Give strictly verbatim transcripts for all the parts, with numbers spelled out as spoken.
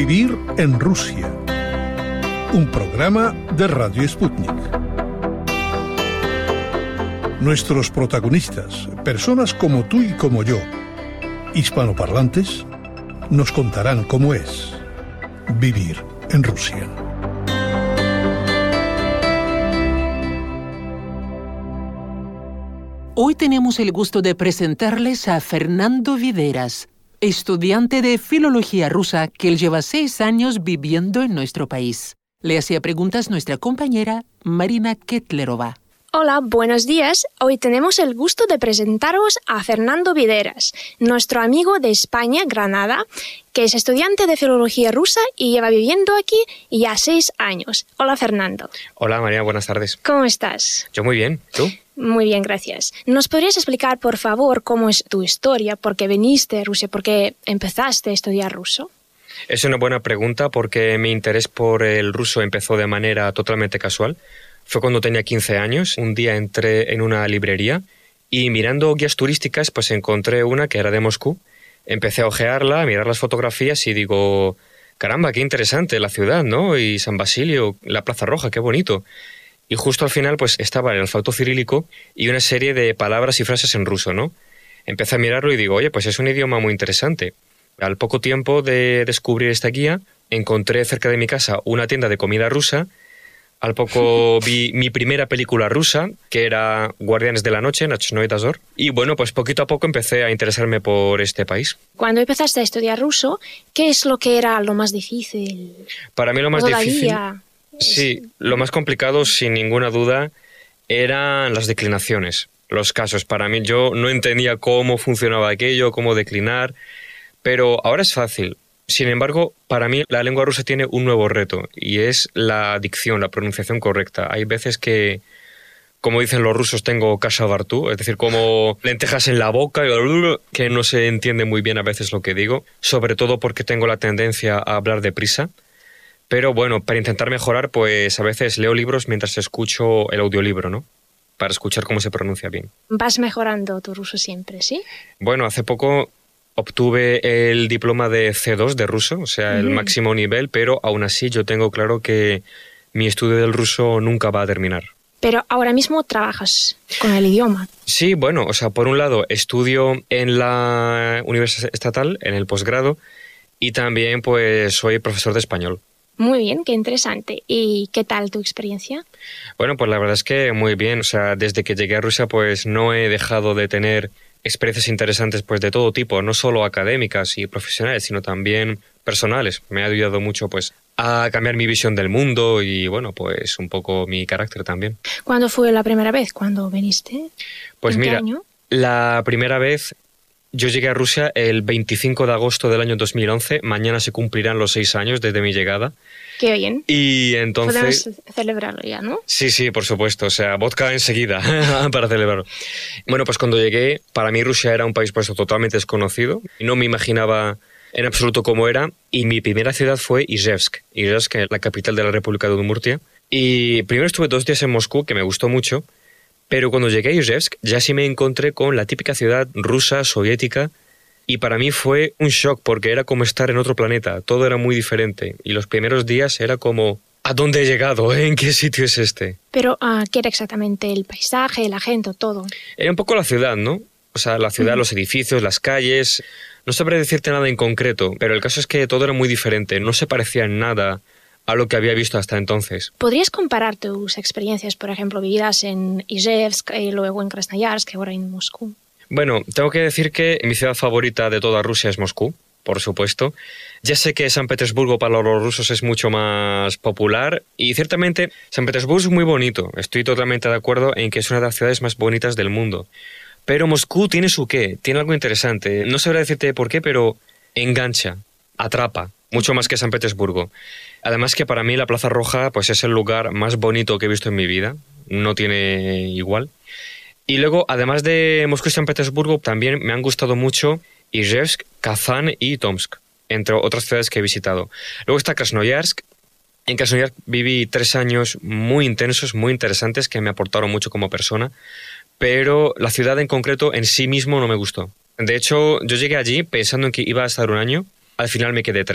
Vivir en Rusia. Un programa de Radio Sputnik. Nuestros protagonistas, personas como tú y como yo, hispanoparlantes, nos contarán cómo es vivir en Rusia. Hoy tenemos el gusto de presentarles a Fernando Videras, estudiante de Filología Rusa que él lleva seis años viviendo en nuestro país. Le hacía preguntas nuestra compañera Marina Ketlerova. Hola, buenos días. Hoy tenemos el gusto de presentaros a Fernando Videras, nuestro amigo de España, Granada, que es estudiante de Filología Rusa y lleva viviendo aquí ya seis años. Hola, Fernando. Hola, María, buenas tardes. ¿Cómo estás? Yo muy bien, ¿tú? Muy bien, gracias. ¿Nos podrías explicar, por favor, cómo es tu historia? ¿Por qué viniste a Rusia? ¿Por qué empezaste a estudiar ruso? Es una buena pregunta porque mi interés por el ruso empezó de manera totalmente casual. Fue cuando tenía quince años. Un día entré en una librería y mirando guías turísticas pues encontré una que era de Moscú. Empecé a ojearla, a mirar las fotografías y digo, caramba, qué interesante la ciudad, ¿no? Y San Basilio, la Plaza Roja, qué bonito. Y justo al final pues estaba el alfabeto cirílico y una serie de palabras y frases en ruso, ¿no? Empecé a mirarlo y digo, oye, pues es un idioma muy interesante. Al poco tiempo de descubrir esta guía, encontré cerca de mi casa una tienda de comida rusa. Al poco vi mi primera película rusa, que era Guardianes de la Noche, Nochnoy Dozor. Y bueno, pues poquito a poco empecé a interesarme por este país. Cuando empezaste a estudiar ruso, ¿qué es lo que era lo más difícil? Para mí lo más Todavía difícil... es... Sí, lo más complicado, sin ninguna duda, eran las declinaciones, los casos. Para mí, yo no entendía cómo funcionaba aquello, cómo declinar, pero ahora es fácil. Sin embargo, para mí la lengua rusa tiene un nuevo reto y es la dicción, la pronunciación correcta. Hay veces que, como dicen los rusos, tengo kasha vartu, es decir, como lentejas en la boca, que no se entiende muy bien a veces lo que digo, sobre todo porque tengo la tendencia a hablar deprisa. Pero bueno, para intentar mejorar, pues a veces leo libros mientras escucho el audiolibro, ¿no? Para escuchar cómo se pronuncia bien. Vas mejorando tu ruso siempre, ¿sí? Bueno, hace poco obtuve el diploma de C dos de ruso, o sea, el mm. máximo nivel, pero aún así yo tengo claro que mi estudio del ruso nunca va a terminar. Pero ahora mismo trabajas con el idioma. Sí, bueno, o sea, por un lado estudio en la Universidad Estatal, en el posgrado, y también pues soy profesor de español. Muy bien, qué interesante. ¿Y qué tal tu experiencia? Bueno, pues la verdad es que muy bien. O sea, desde que llegué a Rusia pues no he dejado de tener experiencias interesantes pues de todo tipo, no solo académicas y profesionales, sino también personales. Me ha ayudado mucho pues a cambiar mi visión del mundo y bueno, pues un poco mi carácter también. ¿Cuándo fue la primera vez? ¿Cuándo viniste? Pues ¿En mira, qué año? La primera vez yo llegué a Rusia el veinticinco de agosto del año dos mil once. Mañana se cumplirán los seis años desde mi llegada. Qué bien. Y entonces... Podemos celebrarlo ya, ¿no? Sí, sí, por supuesto. O sea, vodka enseguida para celebrarlo. Bueno, pues cuando llegué, para mí Rusia era un país pues totalmente desconocido. No me imaginaba en absoluto cómo era. Y mi primera ciudad fue Izhevsk. Izhevsk, la capital de la República de Udmurtia. Y primero estuve dos días en Moscú, que me gustó mucho. Pero cuando llegué a Izhevsk, ya sí me encontré con la típica ciudad rusa, soviética. Y para mí fue un shock porque era como estar en otro planeta, todo era muy diferente. Y los primeros días era como, ¿a dónde he llegado? ¿Eh? ¿En qué sitio es este? Pero, uh, ¿qué era exactamente el paisaje, la gente, todo? Era un poco la ciudad, ¿no? O sea, la ciudad, uh-huh. Los edificios, las calles... No sabré decirte nada en concreto, pero el caso es que todo era muy diferente, no se parecía en nada a lo que había visto hasta entonces. ¿Podrías comparar tus experiencias, por ejemplo, vividas en Izhevsk y luego en Krasnoyarsk, ahora en Moscú? Bueno, tengo que decir que mi ciudad favorita de toda Rusia es Moscú, por supuesto. Ya sé que San Petersburgo para los rusos es mucho más popular y ciertamente San Petersburgo es muy bonito. Estoy totalmente de acuerdo en que es una de las ciudades más bonitas del mundo. Pero Moscú tiene su qué, tiene algo interesante. No sabré decirte por qué, pero engancha, atrapa, mucho más que San Petersburgo. Además que para mí la Plaza Roja pues es el lugar más bonito que he visto en mi vida. No tiene igual. Y luego, además de Moscú y San Petersburgo, también me han gustado mucho Izhevsk, Kazán y Tomsk, entre otras ciudades que he visitado. Luego está Krasnoyarsk. En Krasnoyarsk viví tres años muy intensos, muy interesantes, que me aportaron mucho como persona, pero la ciudad en concreto en sí mismo no me gustó. De hecho, yo llegué allí pensando en que iba a estar un año, al final me quedé tres,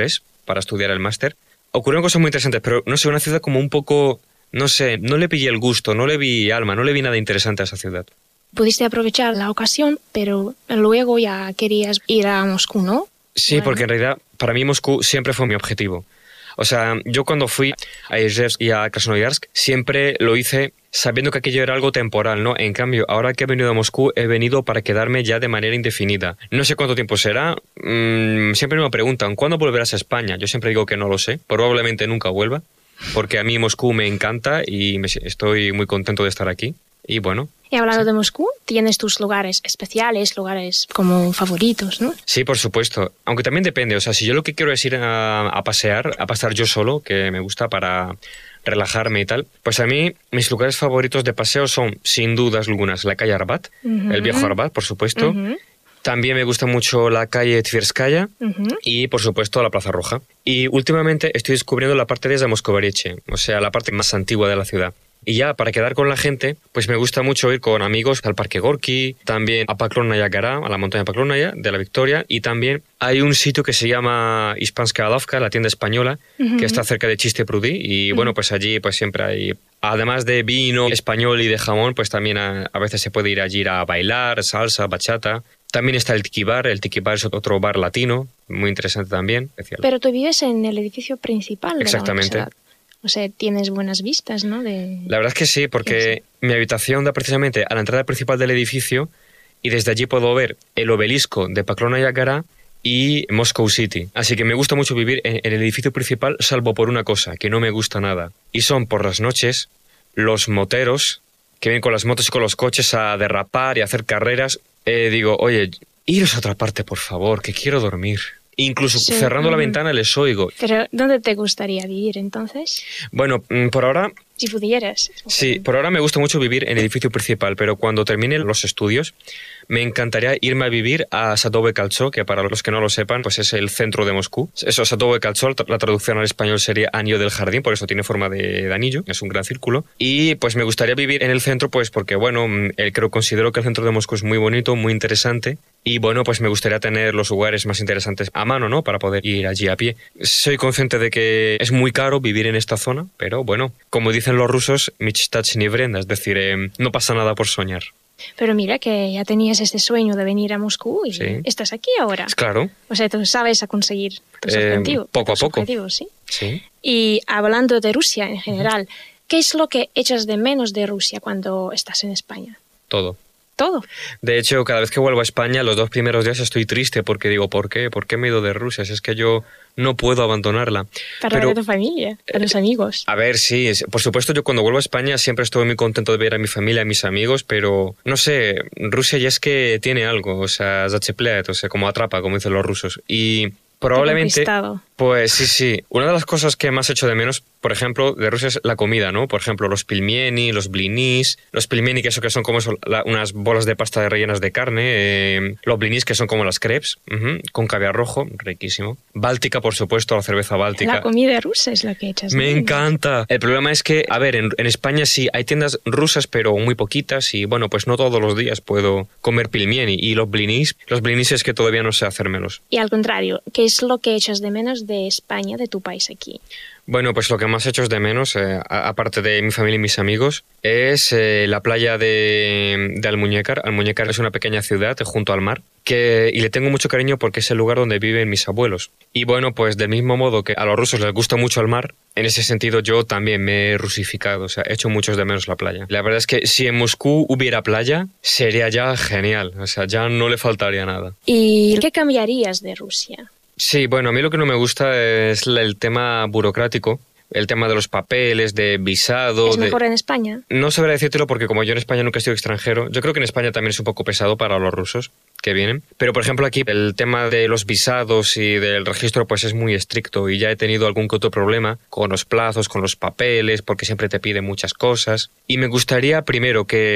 para estudiar el máster. Ocurrieron cosas muy interesantes, pero no sé, una ciudad como un poco, no sé, no le pillé el gusto, no le vi alma, no le vi nada interesante a esa ciudad. Pudiste aprovechar la ocasión, pero luego ya querías ir a Moscú, ¿no? Sí, Bueno. porque en realidad para mí Moscú siempre fue mi objetivo. O sea, yo cuando fui a Ijevsk y a Krasnoyarsk siempre lo hice sabiendo que aquello era algo temporal, ¿no? En cambio, ahora que he venido a Moscú, he venido para quedarme ya de manera indefinida. No sé cuánto tiempo será. Mmm, siempre me preguntan, ¿cuándo volverás a España? Yo siempre digo que no lo sé. Probablemente nunca vuelva, porque a mí Moscú me encanta y me, estoy muy contento de estar aquí. Y bueno... Y hablando sí. de Moscú, tienes tus lugares especiales, lugares como favoritos, ¿no? Sí, por supuesto. Aunque también depende. O sea, si yo lo que quiero es ir a, a pasear, a pasar yo solo, que me gusta para relajarme y tal, pues a mí mis lugares favoritos de paseo son, sin dudas algunas, la calle Arbat, uh-huh. el viejo Arbat, por supuesto. Uh-huh. También me gusta mucho la calle Tverskaya uh-huh. y, por supuesto, la Plaza Roja. Y últimamente estoy descubriendo la parte de Zamoskvoreche, o sea, la parte más antigua de la ciudad. Y ya, para quedar con la gente, pues me gusta mucho ir con amigos al Parque Gorki, también a Paklonnaya Gora, a la montaña Paklonnaya de la Victoria, y también hay un sitio que se llama Hispanskaya Lavka, la tienda española, uh-huh. que está cerca de Chiste Prudi, y uh-huh. bueno, pues allí pues siempre hay, además de vino español y de jamón, pues también a, a veces se puede ir allí a bailar, salsa, bachata. También está el Tiki Bar, el Tiki Bar es otro bar latino, muy interesante también. Especial. Pero tú vives en el edificio principal de Exactamente. la universidad. O sea, tienes buenas vistas, ¿no? De... La verdad es que sí, porque sí. mi habitación da precisamente a la entrada principal del edificio y desde allí puedo ver el obelisco de Paklonnaya Gora y Moscow City. Así que me gusta mucho vivir en, en el edificio principal, salvo por una cosa, que no me gusta nada. Y son por las noches los moteros que vienen con las motos y con los coches a derrapar y a hacer carreras. Eh, digo, oye, iros a otra parte, por favor, que quiero dormir. Incluso sí, cerrando uh-huh. la ventana les oigo. ¿Pero dónde te gustaría vivir entonces? Bueno, por ahora... Si pudieras. Sí, por ahora me gusta mucho vivir en el edificio principal, pero cuando termine los estudios me encantaría irme a vivir a Sadové Koltso, que para los que no lo sepan, pues es el centro de Moscú. Eso, Sadové Koltso, la traducción al español sería anillo del jardín, por eso tiene forma de, de anillo, es un gran círculo. Y pues me gustaría vivir en el centro, pues porque bueno, el, creo, considero que el centro de Moscú es muy bonito, muy interesante. Y bueno, pues me gustaría tener los lugares más interesantes a mano, ¿no? Para poder ir allí a pie. Soy consciente de que es muy caro vivir en esta zona, pero bueno, como dicen los rusos, michtach ni vrenda, es decir, eh, no pasa nada por soñar. Pero mira que ya tenías este sueño de venir a Moscú y sí. estás aquí ahora. Claro. O sea, tú sabes a conseguir tus eh, objetivos. Poco a poco. Objetivos, ¿sí? Sí. Y hablando de Rusia en general, ¿qué es lo que echas de menos de Rusia cuando estás en España? Todo. Todo. De hecho, cada vez que vuelvo a España, los dos primeros días estoy triste porque digo, ¿por qué? ¿Por qué me he ido de Rusia? Si es que yo no puedo abandonarla. Para ver a tu familia, a los amigos. A ver, sí. Por supuesto, yo cuando vuelvo a España siempre estoy muy contento de ver a mi familia, a mis amigos, pero no sé, Rusia ya es que tiene algo, o sea, zacheplet, o sea, como atrapa, como dicen los rusos. Y probablemente... Pues sí, sí. Una de las cosas que más echo de menos, por ejemplo, de Rusia es la comida, ¿no? Por ejemplo, los pilmieni, los blinis, los pilmieni que eso que son como eso, la, unas bolas de pasta rellenas de carne, eh, los blinis que son como las crepes, uh-huh, con caviar rojo, riquísimo. Báltica, por supuesto, la cerveza báltica. La comida rusa es la que echas. Me menos. encanta. El problema es que, a ver, en, en España sí hay tiendas rusas, pero muy poquitas y, bueno, pues no todos los días puedo comer pilmieni. Y los blinis, los blinis es que todavía no sé hacérmelos. Y al contrario, ¿qué es lo que echas de menos de España, de tu país aquí? Bueno, pues lo que más echo de menos, eh, aparte de mi familia y mis amigos, es eh, la playa de, de Almuñécar. Almuñécar es una pequeña ciudad junto al mar, que, y le tengo mucho cariño porque es el lugar donde viven mis abuelos. Y bueno, pues del mismo modo que a los rusos les gusta mucho el mar, en ese sentido yo también me he rusificado, o sea, echo muchos de menos la playa. La verdad es que si en Moscú hubiera playa, sería ya genial, o sea, ya no le faltaría nada. ¿Y qué cambiarías de Rusia? Sí, bueno, a mí lo que no me gusta es el tema burocrático, el tema de los papeles, de visado... ¿Es mejor de... en España? No sabré decírtelo porque como yo en España nunca he sido extranjero, yo creo que en España también es un poco pesado para los rusos que vienen. Pero, por ejemplo, aquí el tema de los visados y del registro pues es muy estricto y ya he tenido algún que otro problema con los plazos, con los papeles, porque siempre te piden muchas cosas. Y me gustaría, primero, que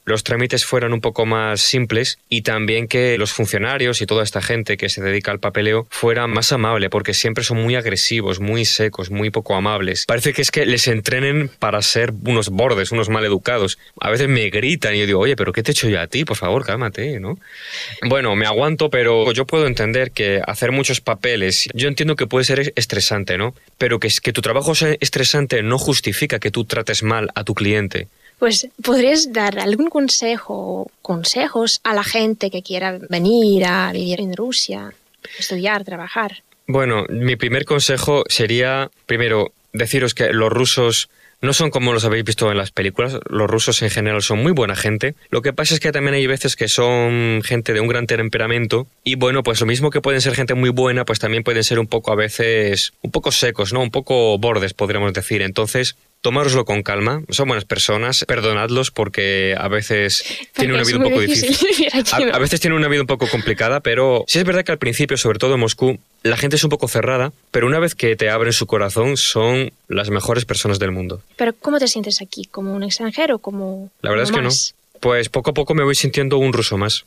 los trámites fueran un poco más simples y también que los funcionarios y toda esta gente que se dedica al papeleo fuera más amable, porque siempre son muy agresivos, muy secos, muy poco amables. Parece que es que les entrenen para ser unos bordes, unos maleducados. A veces me gritan y yo digo, oye, ¿pero qué te he hecho yo a ti? Por favor, cálmate, ¿no? Bueno, me aguanto, pero yo puedo entender que hacer muchos papeles, yo entiendo que puede ser estresante, ¿no? Pero que, que tu trabajo sea estresante no justifica que tú trates mal a tu cliente. Pues, ¿podrías dar algún consejo o consejos a la gente que quiera venir a vivir en Rusia, estudiar, trabajar? Bueno, mi primer consejo sería, primero, deciros que los rusos no son como los habéis visto en las películas. Los rusos en general son muy buena gente. Lo que pasa es que también hay veces que son gente de un gran temperamento y bueno, pues lo mismo que pueden ser gente muy buena, pues también pueden ser un poco a veces, un poco secos, ¿no? Un poco bordes, podríamos decir. Entonces, tomároslo con calma. Son buenas personas, perdonadlos porque a veces tienen una vida un poco difícil. difícil. A, a veces tienen una vida un poco complicada, pero sí es verdad que al principio, sobre todo en Moscú, la gente es un poco cerrada, pero una vez que te abren su corazón, son las mejores personas del mundo. ¿Pero cómo te sientes aquí? ¿Como un extranjero? ¿Como La verdad como es que más? no. Pues poco a poco me voy sintiendo un ruso más,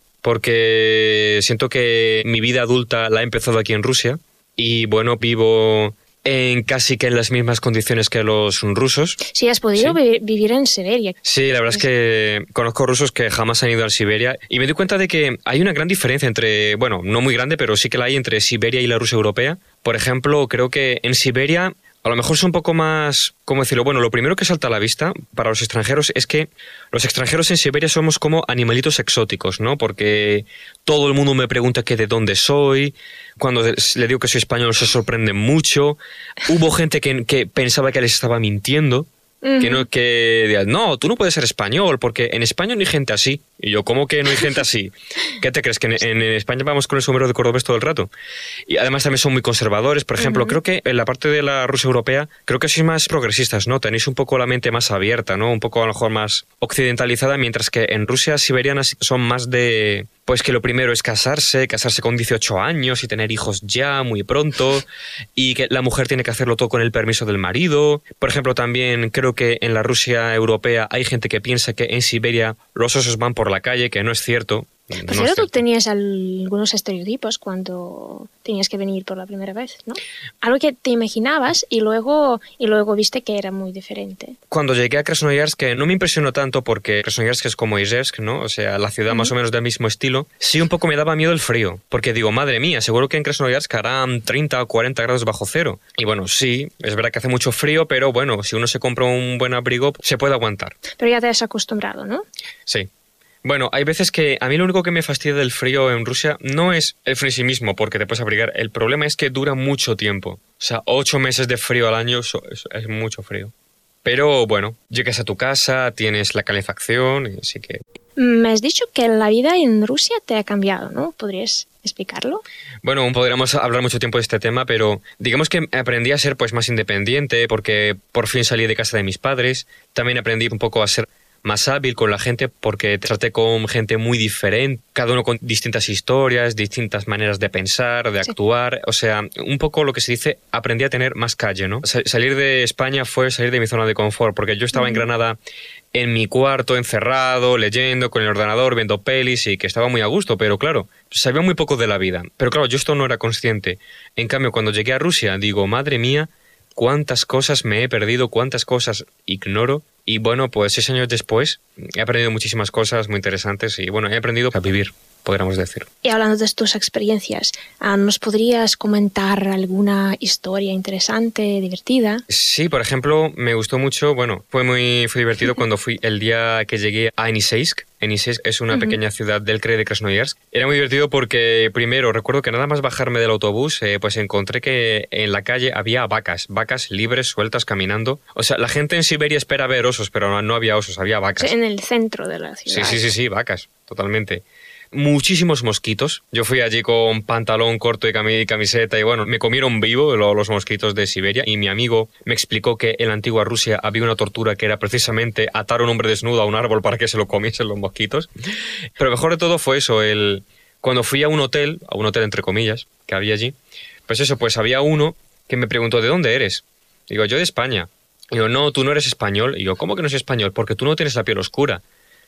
porque siento que mi vida adulta la he empezado aquí en Rusia y bueno, vivo en casi que en las mismas condiciones que los rusos. Sí, has podido ¿Sí? vi- vivir en Siberia. Sí, la verdad es que conozco rusos que jamás han ido a Siberia y me doy cuenta de que hay una gran diferencia entre, bueno, no muy grande, pero sí que la hay entre Siberia y la Rusia europea. Por ejemplo, creo que en Siberia a lo mejor es un poco más, ¿cómo decirlo? Bueno, lo primero que salta a la vista para los extranjeros es que los extranjeros en Siberia somos como animalitos exóticos, ¿no? Porque todo el mundo me pregunta que de dónde soy. Cuando le digo que soy español se sorprenden mucho. Hubo gente que, que pensaba que les estaba mintiendo. Uh-huh. Que no, que digan, no, tú no puedes ser español, porque en España no hay gente así. Y yo, ¿cómo que no hay gente así? ¿Qué te crees? ¿Que en, en España vamos con el sombrero de cordobés todo el rato? Y además también son muy conservadores. Por ejemplo, uh-huh. creo que en la parte de la Rusia europea, creo que sois más progresistas, ¿no? Tenéis un poco la mente más abierta, ¿no? Un poco a lo mejor más occidentalizada, mientras que en Rusia siberiana son más de... Pues que lo primero es casarse, casarse con dieciocho años y tener hijos ya muy pronto, y que la mujer tiene que hacerlo todo con el permiso del marido. Por ejemplo, también creo que en la Rusia europea hay gente que piensa que en Siberia los osos van por la calle, que no es cierto. Pues no pero es tú tenías algunos estereotipos cuando tenías que venir por la primera vez, ¿no? Algo que te imaginabas y luego, y luego viste que era muy diferente. Cuando llegué a Krasnoyarsk no me impresionó tanto porque Krasnoyarsk es como Ijevsk, ¿no? O sea, la ciudad uh-huh. más o menos del mismo estilo. Sí, un poco me daba miedo el frío, porque digo, madre mía, seguro que en Krasnoyarsk harán treinta o cuarenta grados bajo cero. Y bueno, sí, es verdad que hace mucho frío, pero bueno, si uno se compra un buen abrigo, se puede aguantar. Pero ya te has acostumbrado, ¿no? Sí. Bueno, hay veces que a mí lo único que me fastidia del frío en Rusia no es el frío en sí mismo, porque te puedes abrigar. El problema es que dura mucho tiempo. O sea, ocho meses de frío al año es, es mucho frío. Pero bueno, llegas a tu casa, tienes la calefacción, así que... Me has dicho que la vida en Rusia te ha cambiado, ¿no? ¿Podrías explicarlo? Bueno, podríamos hablar mucho tiempo de este tema, pero digamos que aprendí a ser pues más independiente porque por fin salí de casa de mis padres. También aprendí un poco a ser más hábil con la gente porque traté con gente muy diferente, cada uno con distintas historias, distintas maneras de pensar, de actuar. Sí. O sea, un poco lo que se dice, aprendí a tener más calle, ¿no? Salir de España fue salir de mi zona de confort, porque yo estaba uh-huh. en Granada en mi cuarto, encerrado, leyendo con el ordenador, viendo pelis y que estaba muy a gusto, pero claro, sabía muy poco de la vida. Pero claro, yo esto no era consciente. En cambio, cuando llegué a Rusia, digo, madre mía, cuántas cosas me he perdido, cuántas cosas ignoro. Y bueno, pues seis años después he aprendido muchísimas cosas muy interesantes y bueno, he aprendido a vivir, podríamos decir. Y hablando de tus experiencias, ¿nos podrías comentar alguna historia interesante, divertida? Sí, por ejemplo, me gustó mucho, bueno, fue muy fue divertido cuando fui el día que llegué a Yeniseisk. Yeniseisk es una uh-huh. pequeña ciudad del Krai de Krasnoyarsk. Era muy divertido porque, primero, recuerdo que nada más bajarme del autobús, eh, pues encontré que en la calle había vacas, vacas libres, sueltas, caminando. O sea, la gente en Siberia espera ver osos, pero no, no había osos, había vacas. O sea, en el centro de la ciudad. Sí, sí, sí, sí, vacas, totalmente. Muchísimos mosquitos. Yo fui allí con pantalón corto y camiseta y bueno, me comieron vivo los mosquitos de Siberia y mi amigo me explicó que en la antigua Rusia había una tortura que era precisamente atar a un hombre desnudo a un árbol para que se lo comiesen los mosquitos. Pero mejor de todo fue eso, el cuando fui a un hotel, a un hotel entre comillas, que había allí, pues eso, pues había uno que me preguntó, ¿de dónde eres? Digo, yo de España. Digo, no, tú no eres español. Y yo, ¿cómo que no soy español? Porque tú no tienes la piel oscura.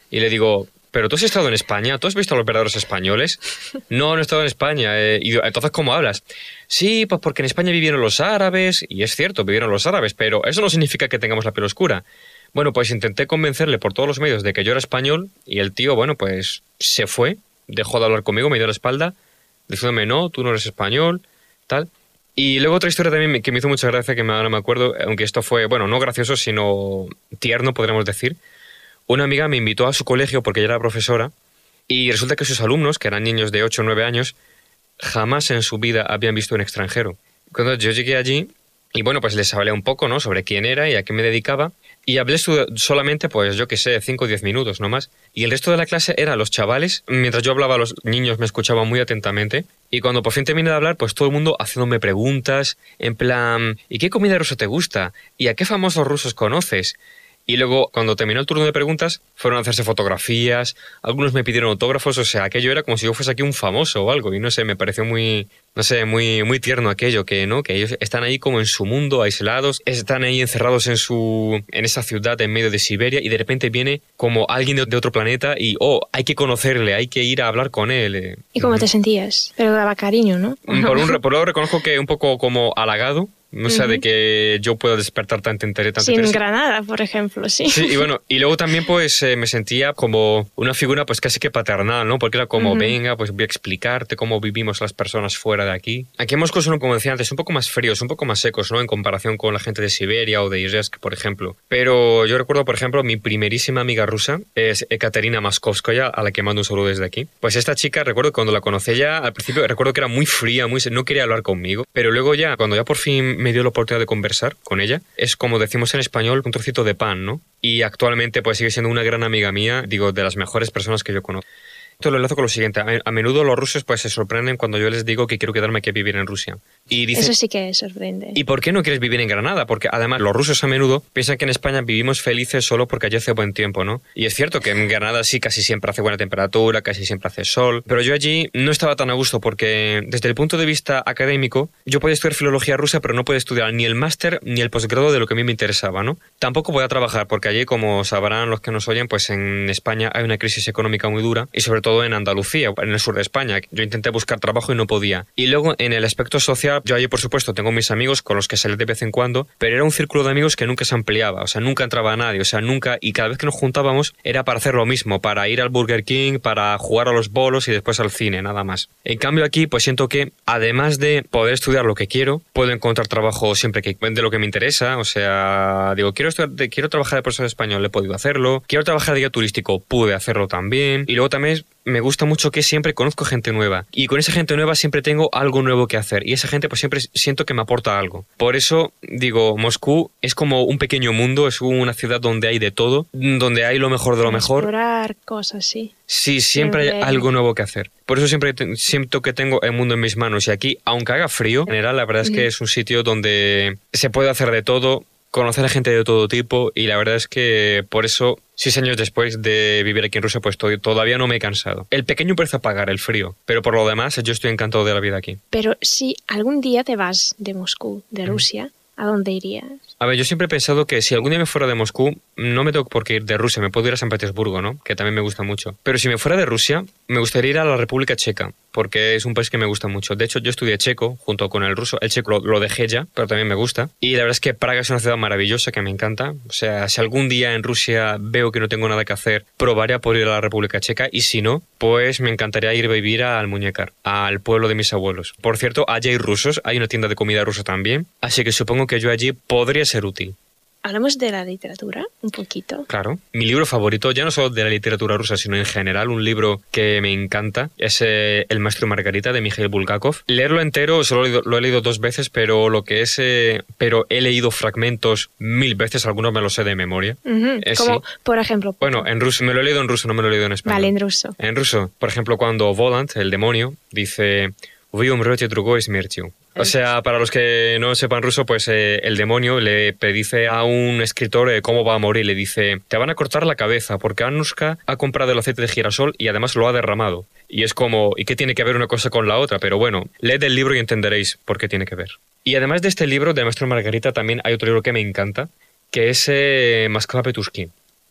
Y le digo, ¿pero tú has estado en España? ¿Tú has visto a los verdaderos españoles? No, no he estado en España. Eh, y digo, entonces, ¿cómo hablas? Sí, pues porque en España vivieron los árabes, y es cierto, vivieron los árabes, pero eso no significa que tengamos la piel oscura. Bueno, pues intenté convencerle por todos los medios de que yo era español, y el tío, bueno, pues se fue, dejó de hablar conmigo, me dio la espalda, diciéndome, no, tú no eres español, tal. Y luego otra historia también que me hizo mucha gracia, que ahora me acuerdo, aunque esto fue, bueno, no gracioso, sino tierno, podríamos decir. Una amiga me invitó a su colegio porque ella era profesora, y resulta que sus alumnos, que eran niños de ocho o nueve años, jamás en su vida habían visto un extranjero. Cuando yo llegué allí, y bueno, pues les hablé un poco, ¿no?, sobre quién era y a qué me dedicaba, y hablé solamente, pues yo qué sé, cinco o diez minutos, no más. Y el resto de la clase eran los chavales. Mientras yo hablaba, los niños me escuchaban muy atentamente. Y cuando por fin terminé de hablar, pues todo el mundo haciéndome preguntas, en plan, ¿y qué comida rusa te gusta? ¿Y a qué famosos rusos conoces? Y luego, cuando terminó el turno de preguntas, fueron a hacerse fotografías, algunos me pidieron autógrafos, o sea, aquello era como si yo fuese aquí un famoso o algo, y no sé, me pareció muy, no sé, muy, muy tierno aquello, que no, que ellos están ahí como en su mundo, aislados, están ahí encerrados en su, en esa ciudad en medio de Siberia, y de repente viene como alguien de, de otro planeta y, oh, hay que conocerle, hay que ir a hablar con él. ¿Y cómo te sentías? Pero daba cariño, ¿no? Por un, por un lado reconozco que un poco como halagado, o sea, uh-huh. de que yo pueda despertar tanto interés. Sí, en Granada, por ejemplo, sí. Sí, y bueno, y luego también pues eh, me sentía como una figura pues casi que paternal, ¿no? Porque era como, uh-huh. venga, pues voy a explicarte cómo vivimos las personas fuera de aquí. Aquí en Moscú son, como decía antes, un poco más fríos, un poco más secos, ¿no? En comparación con la gente de Siberia o de Izhevsk, por ejemplo. Pero yo recuerdo, por ejemplo, mi primerísima amiga rusa es Ekaterina Maskovskaya, a la que mando un saludo desde aquí. Pues esta chica, recuerdo que cuando la conocí ya, al principio recuerdo que era muy fría, muy, no quería hablar conmigo, pero luego ya, cuando ya por fin me dio la oportunidad de conversar con ella, es como decimos en español, un trocito de pan, ¿no? Y actualmente pues sigue siendo una gran amiga mía, digo, de las mejores personas que yo conozco. Esto lo enlazo con lo siguiente. A menudo los rusos pues se sorprenden cuando yo les digo que quiero quedarme aquí a vivir en Rusia. Y dicen, eso sí que sorprende. ¿Y por qué no quieres vivir en Granada? Porque además los rusos a menudo piensan que en España vivimos felices solo porque allí hace buen tiempo, ¿no? Y es cierto que en Granada sí casi siempre hace buena temperatura, casi siempre hace sol, pero yo allí no estaba tan a gusto porque desde el punto de vista académico yo podía estudiar filología rusa, pero no podía estudiar ni el máster ni el posgrado de lo que a mí me interesaba, ¿no? Tampoco podía trabajar porque allí, como sabrán los que nos oyen, pues en España hay una crisis económica muy dura y sobre todo en Andalucía, en el sur de España. Yo intenté buscar trabajo y no podía. Y luego en el aspecto social, yo allí por supuesto tengo mis amigos con los que salí de vez en cuando, pero era un círculo de amigos que nunca se ampliaba, o sea, nunca entraba nadie, o sea, nunca, y cada vez que nos juntábamos era para hacer lo mismo, para ir al Burger King, para jugar a los bolos y después al cine, nada más. En cambio aquí pues siento que además de poder estudiar lo que quiero, puedo encontrar trabajo siempre que de lo que me interesa, o sea, digo, quiero estudiar, quiero trabajar de profesor de español, he podido hacerlo, quiero trabajar de guía turístico, pude hacerlo también, y luego también me gusta mucho que siempre conozco gente nueva y con esa gente nueva siempre tengo algo nuevo que hacer y esa gente pues siempre siento que me aporta algo. Por eso digo, Moscú es como un pequeño mundo, es una ciudad donde hay de todo, donde hay lo mejor de lo mejor. Explorar cosas, sí. Sí, siempre hay algo nuevo que hacer. Por eso siempre te, siento que tengo el mundo en mis manos y aquí, aunque haga frío, en general la verdad es que es un sitio donde se puede hacer de todo, conocer a gente de todo tipo y la verdad es que por eso, seis años después de vivir aquí en Rusia, pues todavía no me he cansado. El pequeño precio a pagar, el frío, pero por lo demás yo estoy encantado de la vida aquí. Pero si algún día te vas de Moscú, de Rusia, ¿a dónde irías? A ver, yo siempre he pensado que si algún día me fuera de Moscú, no me tengo por qué ir de Rusia, me puedo ir a San Petersburgo, ¿no? Que también me gusta mucho. Pero si me fuera de Rusia, me gustaría ir a la República Checa, porque es un país que me gusta mucho. De hecho, yo estudié checo junto con el ruso. El checo lo, lo dejé ya, pero también me gusta. Y la verdad es que Praga es una ciudad maravillosa que me encanta. O sea, si algún día en Rusia veo que no tengo nada que hacer, probaría por ir a la República Checa. Y si no, pues me encantaría ir a vivir a Almuñécar, al pueblo de mis abuelos. Por cierto, allí hay rusos, hay una tienda de comida rusa también. Así que supongo que yo allí podría ser útil. ¿Hablamos de la literatura un poquito? Claro. Mi libro favorito, ya no solo de la literatura rusa, sino en general, un libro que me encanta, es eh, El maestro y Margarita, de Mikhail Bulgakov. Leerlo entero, solo lo he leído, lo he leído dos veces, pero lo que es... Eh, pero he leído fragmentos mil veces, algunos me los sé de memoria. Uh-huh. eh, Como, sí. por ejemplo... Bueno, en ruso, me lo he leído en ruso, no me lo he leído en español. Vale, en ruso. En ruso. Por ejemplo, cuando Volant, el demonio, dice... Вы умрете другой смертью. O sea, para los que no sepan ruso, pues eh, el demonio le predice a un escritor eh, cómo va a morir. Le dice, te van a cortar la cabeza porque Anushka ha comprado el aceite de girasol y además lo ha derramado. Y es como, ¿y qué tiene que ver una cosa con la otra? Pero bueno, leed el libro y entenderéis por qué tiene que ver. Y además de este libro de Maestro y Margarita, también hay otro libro que me encanta, que es eh, Moskva Petushki.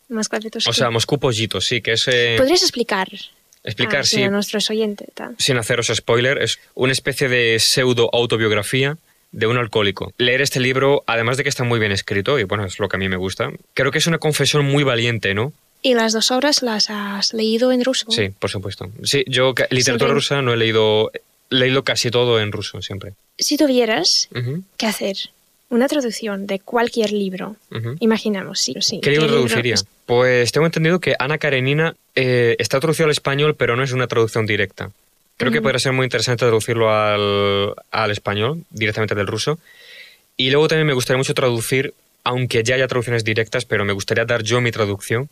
Moscú Petrusky. O sea, Moscú Pollito, sí, que es... Eh... ¿Podrías explicar? Explicar, ah, sí. A nuestros oyentes. Tal. Sin haceros spoiler, es una especie de pseudo-autobiografía de un alcohólico. Leer este libro, además de que está muy bien escrito, y bueno, es lo que a mí me gusta, creo que es una confesión muy valiente, ¿no? ¿Y las dos obras las has leído en ruso? Sí, por supuesto. Sí, yo literatura siempre... rusa no he leído... He leído casi todo en ruso, siempre. Si tuvieras uh-huh. que hacer una traducción de cualquier libro, uh-huh. imaginamos, sí, sí. ¿Qué, ¿Qué libro traduciría? Libro? Pues tengo entendido que Ana Karenina eh, está traducido al español, pero no es una traducción directa. Creo uh-huh. que podría ser muy interesante traducirlo al, al español, directamente del ruso. Y luego también me gustaría mucho traducir, aunque ya haya traducciones directas, pero me gustaría dar yo mi traducción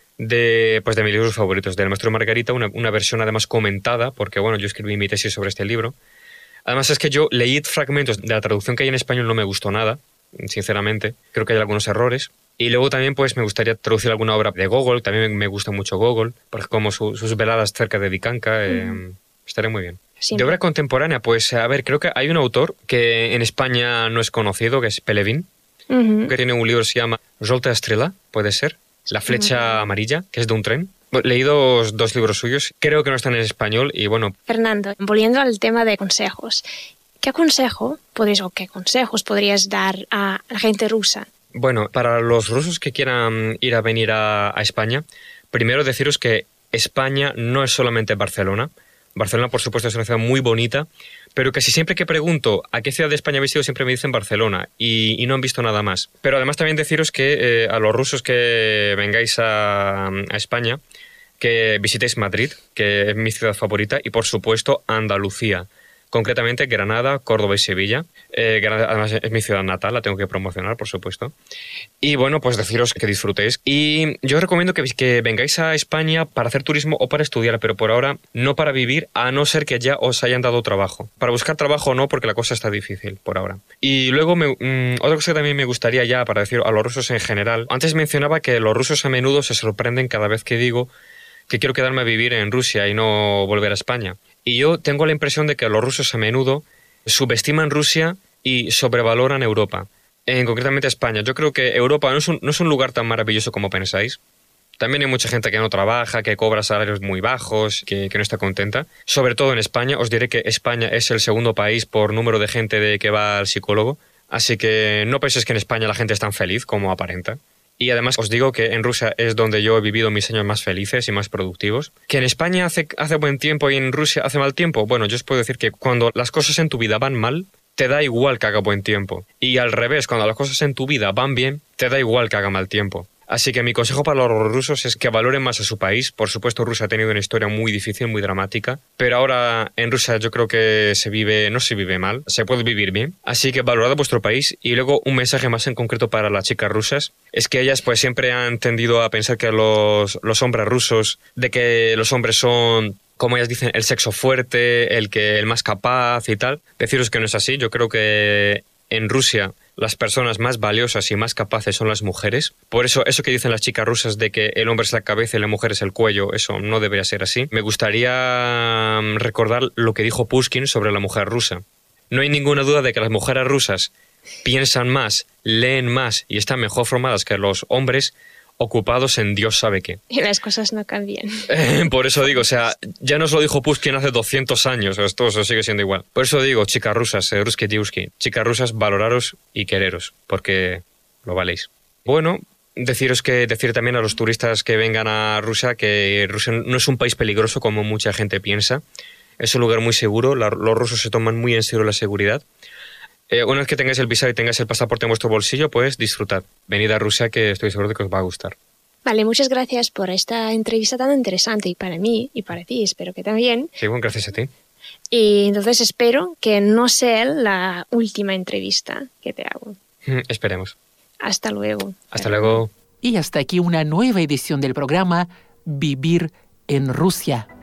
de, pues de mis libros favoritos, del Maestro Margarita, una, una versión además comentada, porque bueno, yo escribí mi tesis sobre este libro. Además es que yo leí fragmentos de la traducción que hay en español, no me gustó nada, sinceramente. Creo que hay algunos errores. Y luego también pues me gustaría traducir alguna obra de Gogol, también me gusta mucho Gogol, porque como su, sus veladas cerca de Dikanka, eh, mm. estaría muy bien. Sí. De obra contemporánea, pues a ver, creo que hay un autor que en España no es conocido, que es Pelevin, uh-huh. que tiene un libro que se llama Zolta Strela, puede ser, La flecha uh-huh. amarilla, que es de un tren. Leí dos, dos libros suyos, creo que no están en español y bueno... Fernando, volviendo al tema de consejos, ¿qué consejo podrías, o qué consejos podrías dar a la gente rusa? Bueno, para los rusos que quieran ir a venir a, a España, primero deciros que España no es solamente Barcelona. Barcelona, por supuesto, es una ciudad muy bonita, pero casi siempre que pregunto a qué ciudad de España habéis ido, siempre me dicen Barcelona y, y no han visto nada más. Pero además también deciros que eh, a los rusos que vengáis a, a España, que visitéis Madrid, que es mi ciudad favorita, y por supuesto Andalucía, concretamente Granada, Córdoba y Sevilla. Eh, Granada además es mi ciudad natal, la tengo que promocionar, por supuesto. Y bueno, pues deciros que disfrutéis. Y yo os recomiendo que, que vengáis a España para hacer turismo o para estudiar, pero por ahora no para vivir, a no ser que ya os hayan dado trabajo. Para buscar trabajo no, porque la cosa está difícil por ahora. Y luego, me, mmm, otra cosa que también me gustaría ya, para decir a los rusos en general, antes mencionaba que los rusos a menudo se sorprenden cada vez que digo que quiero quedarme a vivir en Rusia y no volver a España. Y yo tengo la impresión de que los rusos a menudo subestiman Rusia y sobrevaloran Europa, en concretamente España. Yo creo que Europa no es un, no es un lugar tan maravilloso como pensáis. También hay mucha gente que no trabaja, que cobra salarios muy bajos, que, que no está contenta. Sobre todo en España. Os diré que España es el segundo país por número de gente de que va al psicólogo. Así que no penséis que en España la gente es tan feliz como aparenta. Y además os digo que en Rusia es donde yo he vivido mis años más felices y más productivos. ¿Que en España hace, hace buen tiempo y en Rusia hace mal tiempo? Bueno, yo os puedo decir que cuando las cosas en tu vida van mal, te da igual que haga buen tiempo. Y al revés, cuando las cosas en tu vida van bien, te da igual que haga mal tiempo. Así que mi consejo para los rusos es que valoren más a su país. Por supuesto, Rusia ha tenido una historia muy difícil, muy dramática, pero ahora en Rusia yo creo que se vive, no se vive mal, se puede vivir bien. Así que valorad vuestro país. Y luego un mensaje más en concreto para las chicas rusas, es que ellas pues siempre han tendido a pensar que los, los hombres rusos, de que los hombres son, como ellas dicen, el sexo fuerte, el que el más capaz y tal. Deciros que no es así. Yo creo que en Rusia las personas más valiosas y más capaces son las mujeres. Por eso, eso que dicen las chicas rusas de que el hombre es la cabeza y la mujer es el cuello, eso no debería ser así. Me gustaría recordar lo que dijo Pushkin sobre la mujer rusa. No hay ninguna duda de que las mujeres rusas piensan más, leen más y están mejor formadas que los hombres ocupados en Dios sabe qué. Y las cosas no cambian. Por eso digo, o sea, ya nos lo dijo Pushkin hace doscientos años, esto eso sigue siendo igual. Por eso digo, chicas rusas, eh, ruski diuski, chicas rusas, valoraros y quereros, porque lo valéis. Bueno, deciros que decir también a los turistas que vengan a Rusia que Rusia no es un país peligroso como mucha gente piensa. Es un lugar muy seguro, la, los rusos se toman muy en serio la seguridad. Eh, una vez que tengáis el visado y tengáis el pasaporte en vuestro bolsillo, pues disfrutad. Venid a Rusia, que estoy seguro de que os va a gustar. Vale, muchas gracias por esta entrevista tan interesante y para mí y para ti, espero que también. Sí, bueno, gracias a ti. Y entonces espero que no sea la última entrevista que te hago. Mm, esperemos. Hasta luego. Hasta luego. Y hasta aquí una nueva edición del programa Vivir en Rusia.